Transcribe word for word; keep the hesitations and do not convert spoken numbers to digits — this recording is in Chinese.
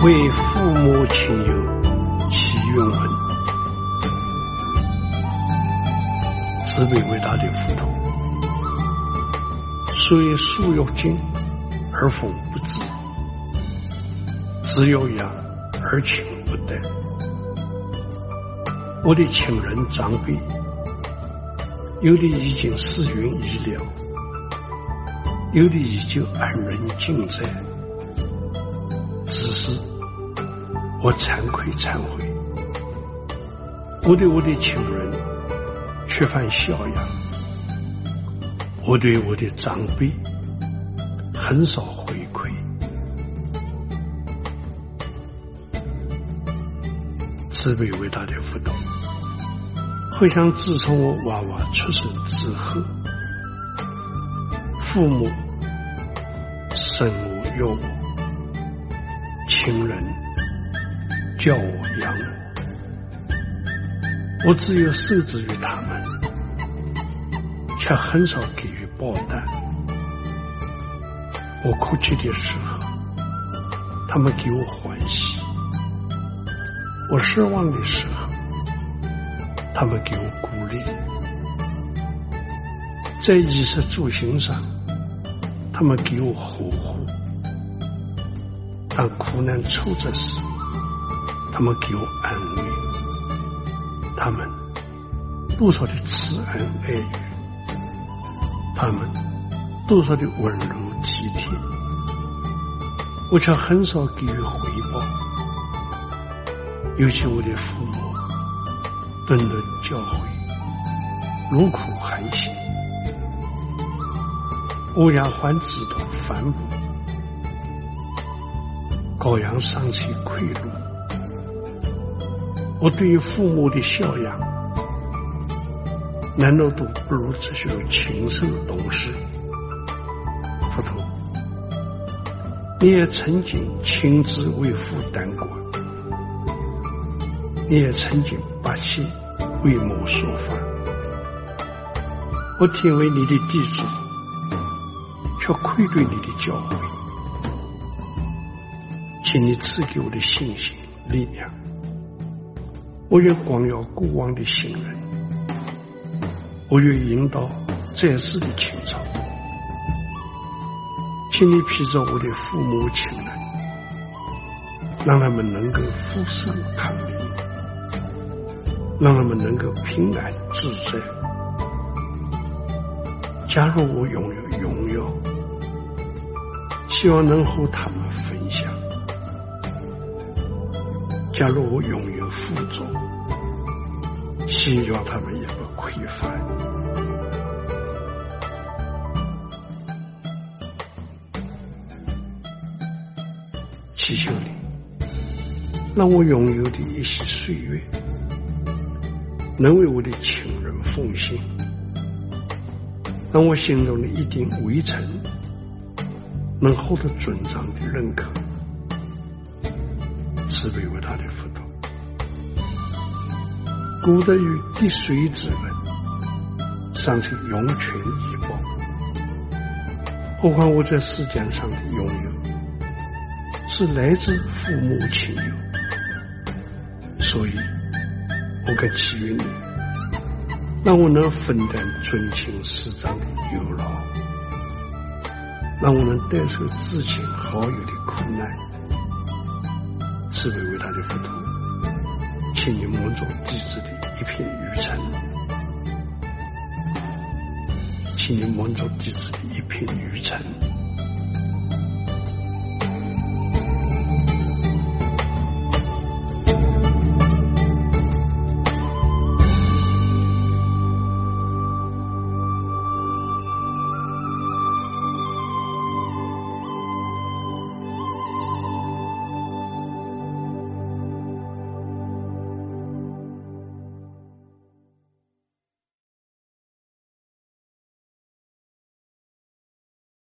为父母亲友祈愿文。慈悲伟大的佛陀，虽树欲静而风不止，子有养而亲不待。我的亲人长辈，有的已经逝云已了，有的依旧安然静在。只是我惭愧忏悔，我对我的亲人缺乏孝养，我对我的长辈很少回馈。慈悲伟大的佛陀，回想自从我娃娃出生之后，父母生我育我，亲人教我养我，我只有受制于他们，却很少给予报答。我哭泣的时候，他们给我欢喜；我失望的时候，他们给我鼓励。在衣食住行上，他们给我呵护；当苦难挫折时，他们给我安慰。他们多少的慈恩爱语，他们多少的温柔体贴，我却很少给予回报。尤其我的父母顿顿教诲，如苦寒心，欧阳还知道反哺，羔羊尚且馈禄。我对于父母的孝养，难道都不如这些禽兽懂事？佛陀，你也曾经亲自为父担过，你也曾经八戒为母说法。我听为你的弟子，却愧对你的教诲，请你赐给我的信心力量。我愿光耀过往的行人，我愿引导在世的情操，请你披着我的父母亲人，让他们能够俯首抗礼，让他们能够平安自在。假如我拥有荣耀，希望能和他们分享；假如我拥有富足，希望他们也不匮乏。祈求你，让我拥有的一些岁月，能为我的亲人奉献，让我心中的一点微尘能获得尊长的认可。慈悲伟大的佛陀，古德于滴水之恩，尚且涌泉以报，何况我在世间上的拥有是来自父母亲友。所以我恳祈愿你，让我能分担尊亲师长的忧劳，让我能代受至亲好友的苦难。慈悲伟大的佛陀，请你蒙着弟子的一片愚尘，请你蒙着弟子的一片愚尘。